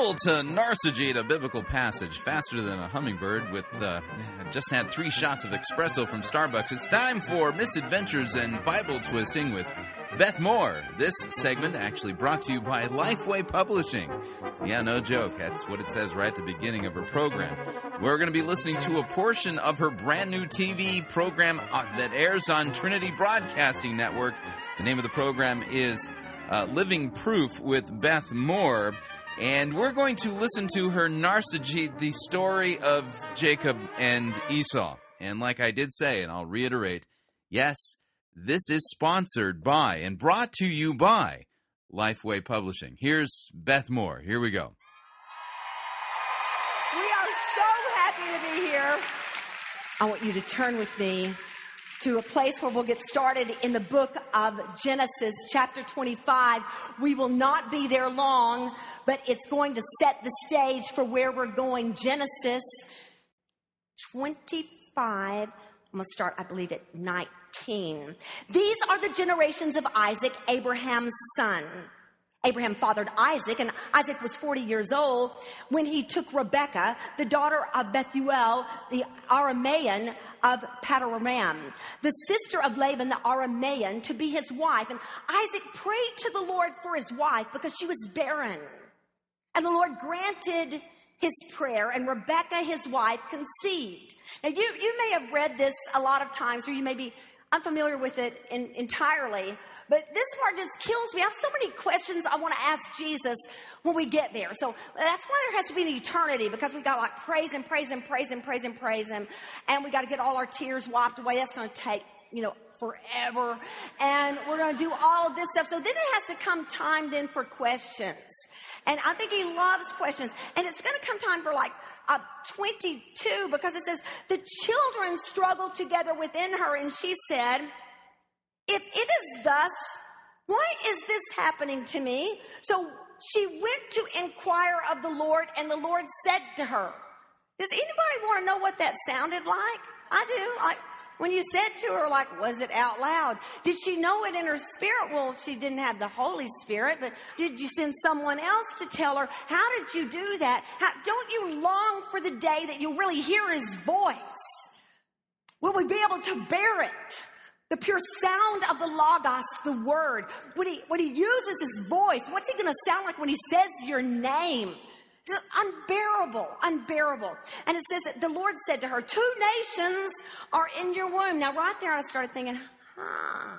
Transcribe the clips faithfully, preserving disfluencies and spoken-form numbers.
Travel to Narcigid, a biblical passage, faster than a hummingbird with uh, just had three shots of espresso from Starbucks. It's time for Misadventures and Bible Twisting with Beth Moore. This segment actually brought to you by Lifeway Publishing. Yeah, no joke. That's what it says right at the beginning of her program. We're going to be listening to a portion of her brand new T V program uh, that airs on Trinity Broadcasting Network. The name of the program is uh, Living Proof with Beth Moore. And we're going to listen to her Narcigid, the story of Jacob and Esau. And like I did say, and I'll reiterate, yes, this is sponsored by and brought to you by Lifeway Publishing. Here's Beth Moore. Here we go. We are so happy to be here. I want you to turn with me to a place where we'll get started in the book of Genesis, chapter twenty-five. We will not be there long, but it's going to set the stage for where we're going. Genesis twenty-five. I'm going to start, I believe, at nineteen. These are the generations of Isaac, Abraham's son. Abraham fathered Isaac, and Isaac was forty years old when he took Rebekah, the daughter of Bethuel, the Aramean of Padanaram, the sister of Laban, the Aramean, to be his wife. And Isaac prayed to the Lord for his wife because she was barren. And the Lord granted his prayer, and Rebekah, his wife, conceived. Now, you, you may have read this a lot of times, or you may be unfamiliar with it in, entirely, but this part just kills me. I have so many questions I want to ask Jesus when we get there. So that's why there has to be an eternity, because we got like praise and praise and praise and praise and praise him, and we got to get all our tears wiped away. That's going to take, you know, forever, and we're going to do all of this stuff. So then it has to come time then for questions, and I think he loves questions, and it's going to come time for like Uh, twenty-two, because it says, the children struggled together within her, and she said, if it is thus, why is this happening to me? So she went to inquire of the Lord, and the Lord said to her, does anybody want to know what that sounded like? I do. Like, when you said to her, like, was it out loud? Did she know it in her spirit? Well, she didn't have the Holy Spirit, but did you send someone else to tell her? How did you do that? How, don't you long for the day that you really hear his voice? Will we be able to bear it? The pure sound of the Logos, the word. When he, when he uses his voice, what's he going to sound like when he says your name? It's unbearable, unbearable. And it says that the Lord said to her, two nations are in your womb. Now, right there, I started thinking, huh.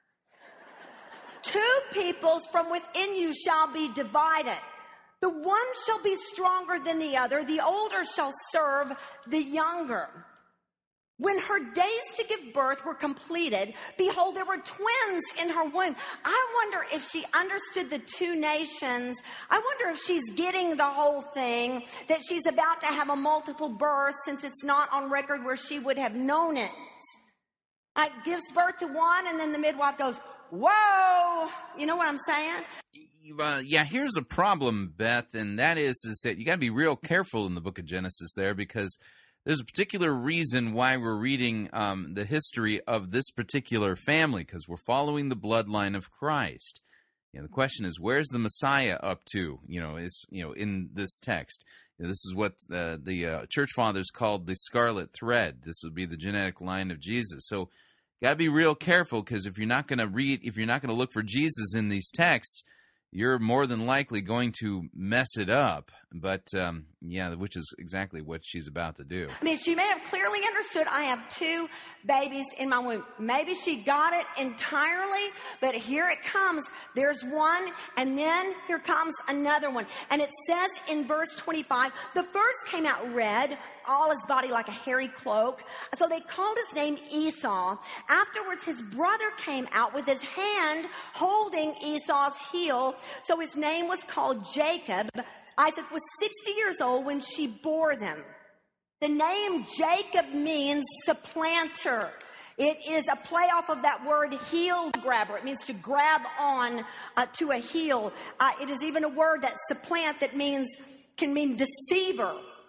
Two peoples from within you shall be divided. The one shall be stronger than the other. The older shall serve the younger. When her days to give birth were completed, behold, there were twins in her womb. I wonder if she understood the two nations. I wonder if she's getting the whole thing, that she's about to have a multiple birth, since it's not on record where she would have known it. Like, gives birth to one, and then the midwife goes, whoa! You know what I'm saying? Uh, yeah, here's a problem, Beth, and that is, is that you got to be real careful in the book of Genesis there, because there's a particular reason why we're reading um, the history of this particular family, because we're following the bloodline of Christ. You know, the question is, where's the Messiah up to? You know, is you know in this text. You know, this is what uh, the uh, church fathers called the scarlet thread. This would be the genetic line of Jesus. So, got to be real careful, because if you're not going to read, if you're not going to look for Jesus in these texts, you're more than likely going to mess it up. But, um, yeah, which is exactly what she's about to do. I mean, she may have clearly understood, I have two babies in my womb. Maybe she got it entirely, but here it comes. There's one, and then here comes another one. And it says in verse twenty-five, the first came out red, all his body like a hairy cloak. So they called his name Esau. Afterwards, his brother came out with his hand holding Esau's heel. So his name was called Jacob. Isaac was sixty years old when she bore them. The name Jacob means supplanter. It is a play off of that word heel grabber. It means to grab on uh, to a heel. Uh, it is even a word that supplant that means can mean deceiver,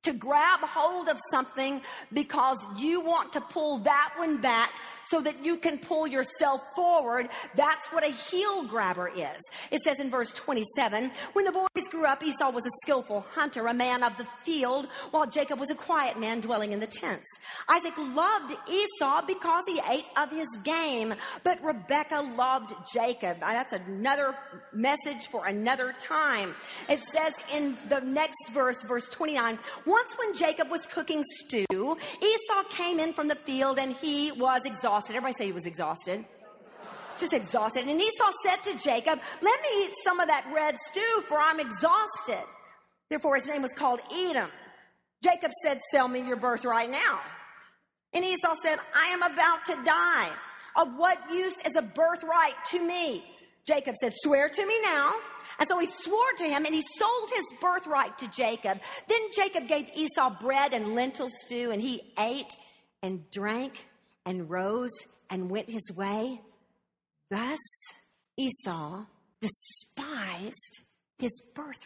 to grab hold of something because you want to pull that one back so that you can pull yourself forward. That's what a heel grabber is. It says in verse twenty-seven, when the boys grew up, Esau was a skillful hunter, a man of the field, while Jacob was a quiet man dwelling in the tents. Isaac loved Esau because he ate of his game, but Rebekah loved Jacob. That's another message for another time. It says in the next verse, verse twenty-nine, once when Jacob was cooking stew, Esau came in from the field and he was exhausted. Everybody say he was exhausted. Just exhausted. And Esau said to Jacob, let me eat some of that red stew, for I'm exhausted. Therefore his name was called Edom. Jacob said, sell me your birthright now. And Esau said, I am about to die. Of what use is a birthright to me? Jacob said, swear to me now. And so he swore to him, and he sold his birthright to Jacob. Then Jacob gave Esau bread and lentil stew, and he ate and drank and rose and went his way. Thus Esau despised his birthright.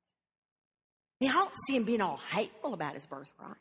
Now, I don't see him being all hateful about his birthright.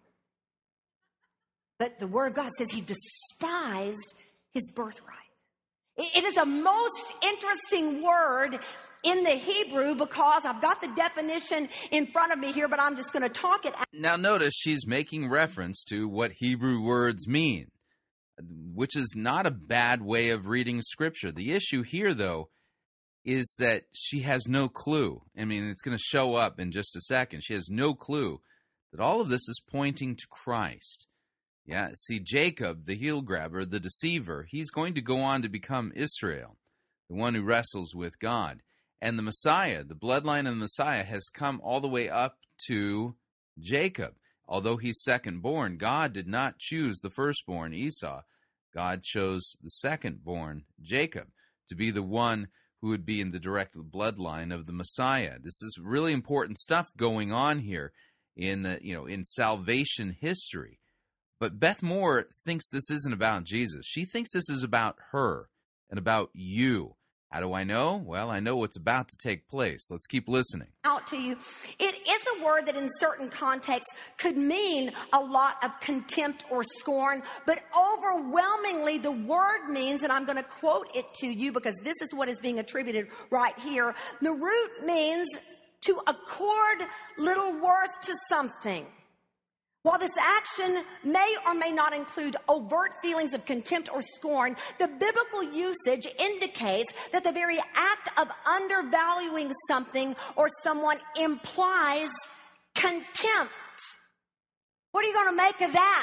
But the word of God says he despised his birthright. It is a most interesting word in the Hebrew because I've got the definition in front of me here, but I'm just going to talk it out. Now notice she's making reference to what Hebrew words mean, which is not a bad way of reading Scripture. The issue here, though, is that she has no clue. I mean, it's going to show up in just a second. She has no clue that all of this is pointing to Christ. Yeah, see, Jacob, the heel grabber, the deceiver, he's going to go on to become Israel, the one who wrestles with God. And the Messiah, the bloodline of the Messiah, has come all the way up to Jacob. Although he's second-born, God did not choose the firstborn, Esau. God chose the second-born, Jacob, to be the one who would be in the direct bloodline of the Messiah. This is really important stuff going on here in the, you know, in salvation history. But Beth Moore thinks this isn't about Jesus. She thinks this is about her and about you. How do I know? Well, I know what's about to take place. Let's keep listening. Out to you. It is a word that in certain contexts could mean a lot of contempt or scorn, but overwhelmingly the word means, and I'm going to quote it to you because this is what is being attributed right here. The root means to accord little worth to something. While this action may or may not include overt feelings of contempt or scorn, the biblical usage indicates that the very act of undervaluing something or someone implies contempt. What are you going to make of that?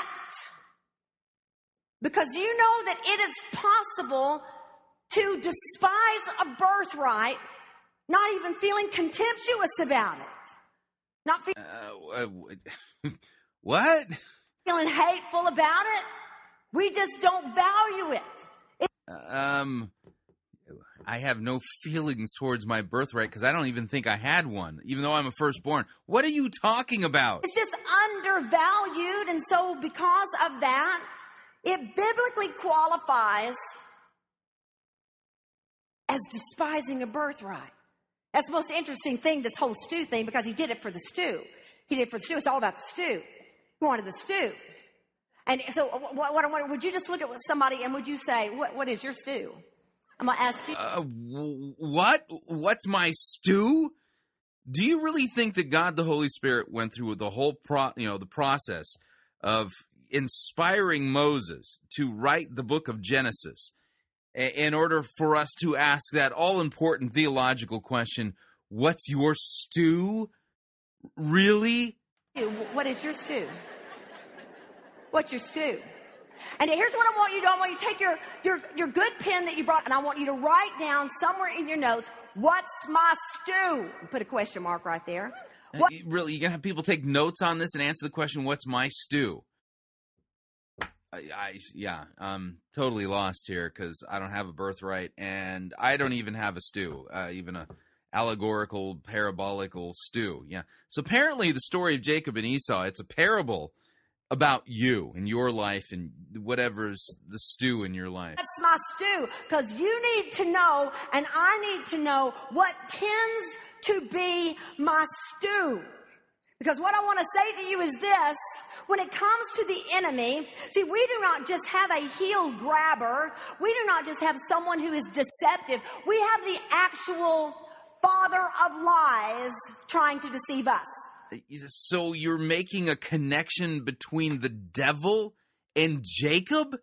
Because you know that it is possible to despise a birthright, not even feeling contemptuous about it. Not feeling... Uh, uh, What? Feeling hateful about it. We just don't value it. it um, I have no feelings towards my birthright because I don't even think I had one, even though I'm a firstborn. What are you talking about? It's just undervalued, and so because of that, it biblically qualifies as despising a birthright. That's the most interesting thing, this whole stew thing, because he did it for the stew. He did it for the stew. It's all about the stew. He wanted the stew. And so what, what, what, would you just look at somebody and would you say, what, what is your stew? I'm going to ask you. Uh, what? What's my stew? Do you really think that God the Holy Spirit went through the whole pro, you know, the process of inspiring Moses to write the book of Genesis in order for us to ask that all-important theological question, what's your stew? Really? What is your stew? What's your stew? And here's what I want you to do. I want you to take your, your, your good pen that you brought, and I want you to write down somewhere in your notes, what's my stew? Put a question mark right there. What- uh, really, you're going to have people take notes on this and answer the question, what's my stew? I, I yeah, I'm totally lost here because I don't have a birthright, and I don't even have a stew, uh, even a allegorical, parabolical stew. Yeah. So apparently the story of Jacob and Esau, it's a parable about you and your life and whatever's the stew in your life. That's my stew, because you need to know and I need to know what tends to be my stew. Because what I want to say to you is this: when it comes to the enemy, see, we do not just have a heel grabber. We do not just have someone who is deceptive. We have the actual father of lies trying to deceive us. So you're making a connection between the devil and Jacob?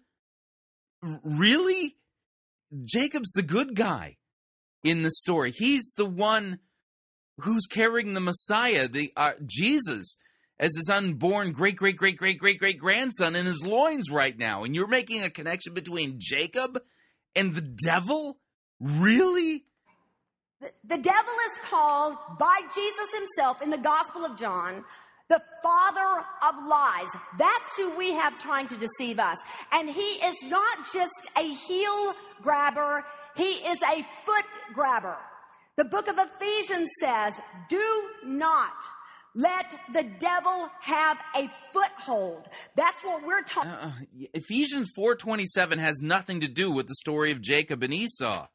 R- Really? Jacob's the good guy in the story. He's the one who's carrying the Messiah, the uh, Jesus, as his unborn great, great, great, great, great, great grandson in his loins right now. And you're making a connection between Jacob and the devil? Really? The, the devil is called by Jesus himself in the Gospel of John the father of lies. That's who we have trying to deceive us. And he is not just a heel grabber, he is a foot grabber. The book of Ephesians says, do not let the devil have a foothold. That's what we're talking about. Uh, Ephesians four twenty-seven has nothing to do with the story of Jacob and Esau.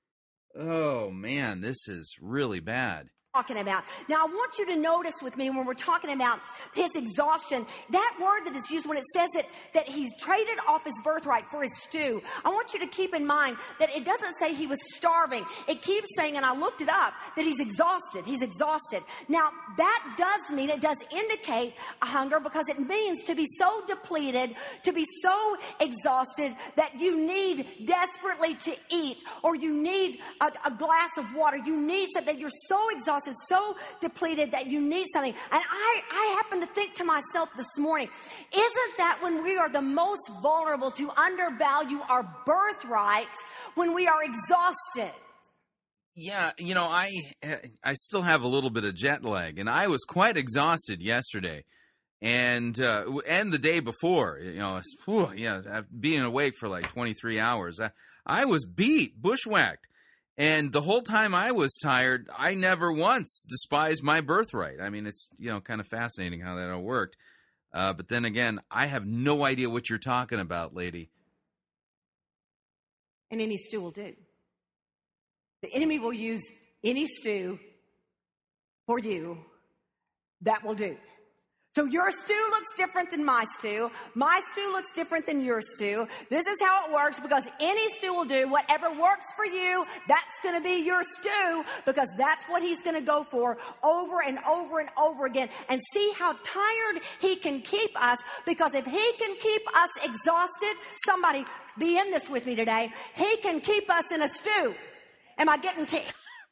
Oh, man, this is really bad. Talking about. Now, I want you to notice with me when we're talking about his exhaustion, that word that is used when it says that, that he's traded off his birthright for his stew. I want you to keep in mind that it doesn't say he was starving. It keeps saying, and I looked it up, that he's exhausted. He's exhausted. Now, that does mean, it does indicate a hunger because it means to be so depleted, to be so exhausted that you need desperately to eat, or you need a, a glass of water. You need something. You're so exhausted, so depleted that you need something. And I, I happen to think to myself this morning, isn't that when we are the most vulnerable to undervalue our birthright, when we are exhausted? Yeah, you know, I I still have a little bit of jet lag, and I was quite exhausted yesterday, and uh, and the day before. You know, whew, yeah, being awake for like twenty-three hours, I, I was beat, bushwhacked. And the whole time I was tired, I never once despised my birthright. I mean, it's, you know, kind of fascinating how that all worked. Uh, but then again, I have no idea what you're talking about, lady. And any stew will do. The enemy will use any stew for you. That will do. So your stew looks different than my stew. My stew looks different than your stew. This is how it works, because any stew will do. Whatever works for you, that's going to be your stew, because that's what he's going to go for over and over and over again. And see how tired he can keep us, because if he can keep us exhausted, somebody be in this with me today, he can keep us in a stew. Am I getting to...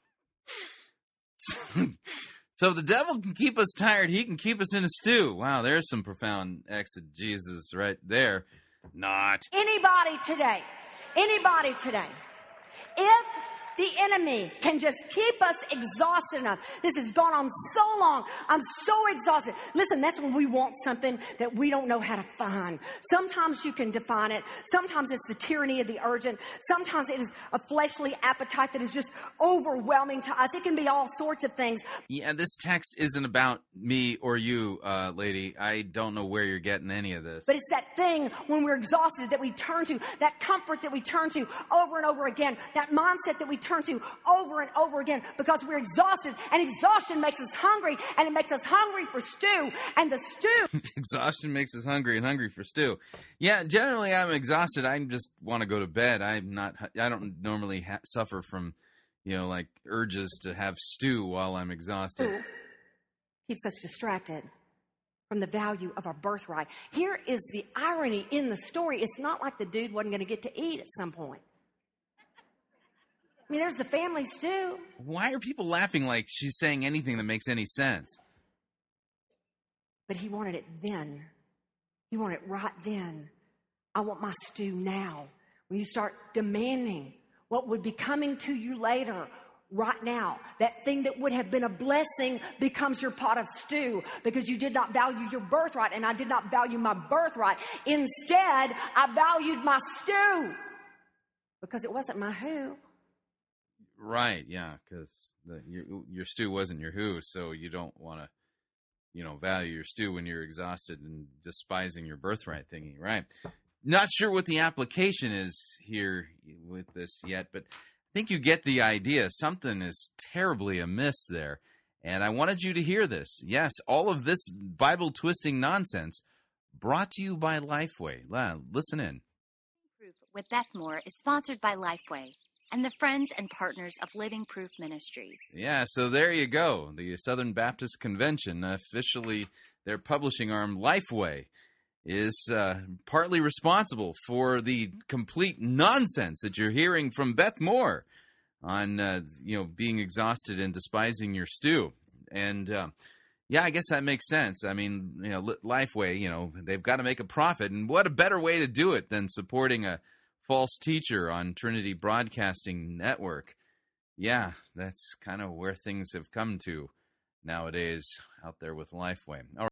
So if the devil can keep us tired, he can keep us in a stew. Wow, there's some profound exegesis right there. Not. Anybody today, anybody today, if the enemy can just keep us exhausted enough. This has gone on so long. I'm so exhausted. Listen, that's when we want something that we don't know how to find. Sometimes you can define it. Sometimes it's the tyranny of the urgent. Sometimes it is a fleshly appetite that is just overwhelming to us. It can be all sorts of things. Yeah, this text isn't about me or you, uh, lady. I don't know where you're getting any of this. But it's that thing when we're exhausted that we turn to, that comfort that we turn to over and over again, that mindset that we turn to over and over again, because we're exhausted, and exhaustion makes us hungry, and it makes us hungry for stew, and the stew... Exhaustion makes us hungry and hungry for stew. Yeah, generally I'm exhausted. I just want to go to bed. I'm not, I don't normally ha- suffer from, you know, like urges to have stew while I'm exhausted. Stew keeps us distracted from the value of our birthright. Here is the irony in the story. It's not like the dude wasn't going to get to eat at some point. I mean, there's the family stew. Why are people laughing like she's saying anything that makes any sense? But he wanted it then. He wanted it right then. I want my stew now. When you start demanding what would be coming to you later, right now, that thing that would have been a blessing becomes your pot of stew, because you did not value your birthright, and I did not value my birthright. Instead, I valued my stew, because it wasn't my who. Right, yeah, because your, your stew wasn't your who, so you don't want to, you know, value your stew when you're exhausted and despising your birthright thingy, right? Not sure what the application is here with this yet, but I think you get the idea. Something is terribly amiss there, And I wanted you to hear this. Yes, all of this Bible-twisting nonsense brought to you by Lifeway. Listen in. Proof with Beth Moore is sponsored by Lifeway and the friends and partners of Living Proof Ministries. Yeah, so there you go. The Southern Baptist Convention, officially their publishing arm, Lifeway, is uh, partly responsible for the complete nonsense that you're hearing from Beth Moore on, uh, you know, being exhausted and despising your stew. And, uh, yeah, I guess that makes sense. I mean, you know, Lifeway, you know, they've got to make a profit. And what a better way to do it than supporting a false teacher on Trinity Broadcasting Network. Yeah, that's kind of where things have come to nowadays out there with Lifeway. All right.